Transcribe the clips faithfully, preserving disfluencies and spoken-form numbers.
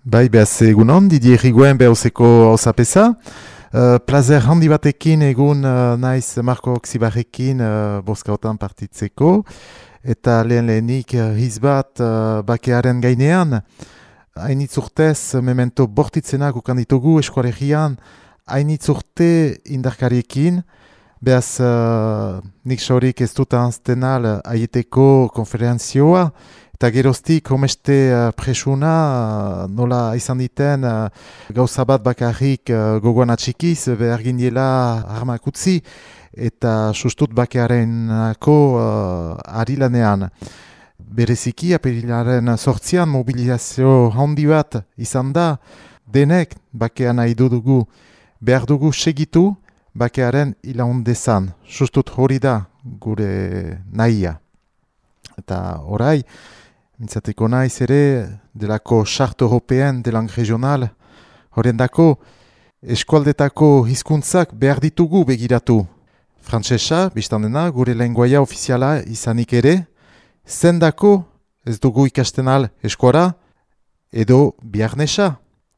Bai, behaz egunon, Didier Riguen behozeko hausapesa. Uh, plazer handi batekin egun uh, naiz Marko Oxibarrekin uh, bozkaotan partitzeko. Eta lehen lehenik uh, hizbat uh, bakearen gainean. Hainitz urtez, memento bortitzenak ukan ditugu eskualegian, hainitz urte indarkariekin. Behaz, uh, nik saurik ez dut anztenal aieteko konferentzioa. Eta geroztik, homeste uh, presuna, uh, nola izan diten uh, gauza bat bakarrik uh, gogoan atxikiz, behar gindiela armak utzi, eta sustut bakearenako uh, ari lanean. Bereziki, apirilaren sortzian mobilizazio handi bat izan da, denek bakean nahi dugu, behar dugu segitu bakearen ilaundezan. Sustut hori da gure nahia. Eta orai, mintzateko naiz ere, delako Charte Européen de Langue Regional, horren dako, eskualdetako hizkuntzak behar ditugu begiratu. Frantsesa, biztan dena, gure lenguaia ofiziala izanik ere, zendako ez dugu ikasten al eskuara, edo biarnesa.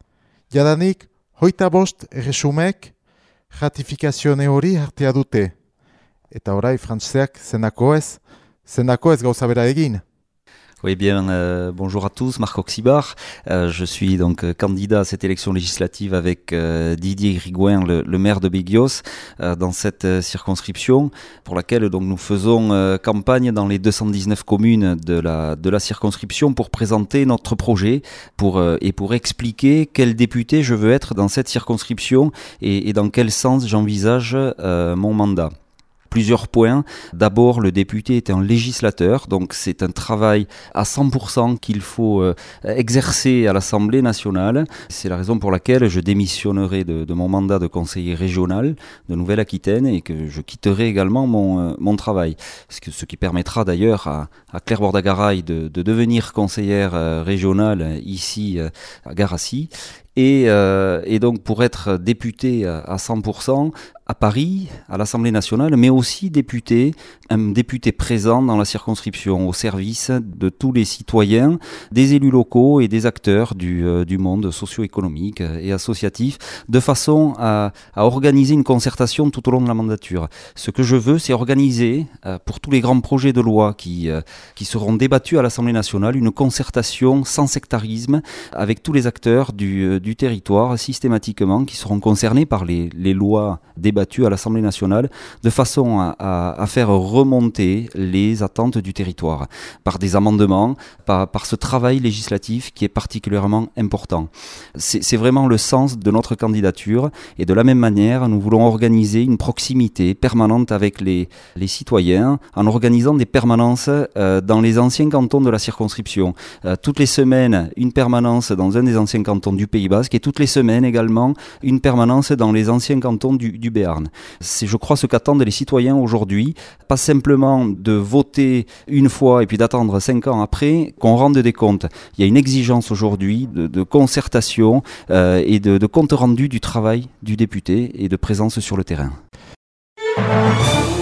Jadanik, hoita bost erresumek ratifikazioane hori hartea dute. Eta orai, frantseak zendako ez, zendako ez gauza bera egin. Oui, bien, euh, bonjour à tous, Marc Oxibar. Euh, je suis donc euh, candidat à cette élection législative avec euh, Didier Riguen, le, le maire de Béguios, euh, dans cette euh, circonscription pour laquelle donc nous faisons euh, campagne dans les deux cent dix-neuf communes de la de la circonscription pour présenter notre projet pour euh, et pour expliquer quel député je veux être dans cette circonscription et, et dans quel sens j'envisage euh, mon mandat. Plusieurs points. D'abord, le député est un législateur, donc c'est un travail à cent pour cent qu'il faut euh, exercer à l'Assemblée nationale. C'est la raison pour laquelle je démissionnerai de, de mon mandat de conseiller régional de Nouvelle-Aquitaine et que je quitterai également mon, euh, mon travail. Ce, que, ce qui permettra d'ailleurs à, à Claire Bordagaray de, de devenir conseillère euh, régionale ici euh, à Garassi. Et, euh, et donc pour être député à cent pour cent à Paris, à l'Assemblée nationale, mais aussi député, un député présent dans la circonscription au service de tous les citoyens, des élus locaux et des acteurs du, euh, du monde socio-économique et associatif, de façon à, à organiser une concertation tout au long de la mandature. Ce que je veux, c'est organiser euh, pour tous les grands projets de loi qui, euh, qui seront débattus à l'Assemblée nationale, une concertation sans sectarisme avec tous les acteurs du euh, du territoire systématiquement qui seront concernés par les, les lois débattues à l'Assemblée nationale de façon à, à, à faire remonter les attentes du territoire par des amendements, par, par ce travail législatif qui est particulièrement important. C'est, c'est vraiment le sens de notre candidature et de la même manière nous voulons organiser une proximité permanente avec les, les citoyens en organisant des permanences euh, dans les anciens cantons de la circonscription. Euh, toutes les semaines, une permanence dans un des anciens cantons du Pays Basque et toutes les semaines également une permanence dans les anciens cantons du, du Béarn. C'est, je crois, ce qu'attendent les citoyens aujourd'hui, pas simplement de voter une fois et puis d'attendre cinq ans après qu'on rende des comptes. Il y a une exigence aujourd'hui de, de concertation euh, et de, de compte rendu du travail du député et de présence sur le terrain.